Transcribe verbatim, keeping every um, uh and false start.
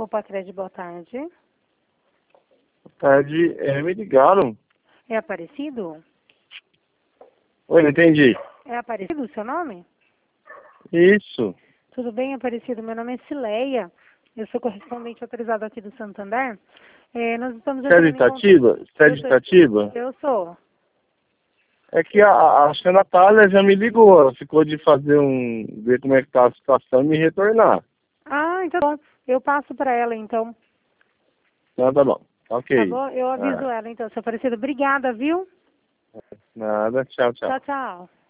O Pacred, boa tarde. Boa tarde, é, me ligaram. É Aparecido? Oi, não entendi. É Aparecido o seu nome? Isso. Tudo bem, Aparecido? Meu nome é Cileia. Eu sou correspondente autorizado aqui do Santander. É, nós estamos Você é de entrando em contato. Itatiba? Você é de Eu sou- Itatiba? Eu sou. É que a, a, acho que a Natália já me ligou. Ela ficou de fazer um... ver como é que tá a situação e me retornar. Ah, então tá bom. Eu passo para ela, então. Então tá bom. Ok. Tá bom? Eu aviso Ah, ela, então, seu Aparecido. Obrigada, viu? nada. Tchau, tchau. Tchau, tchau.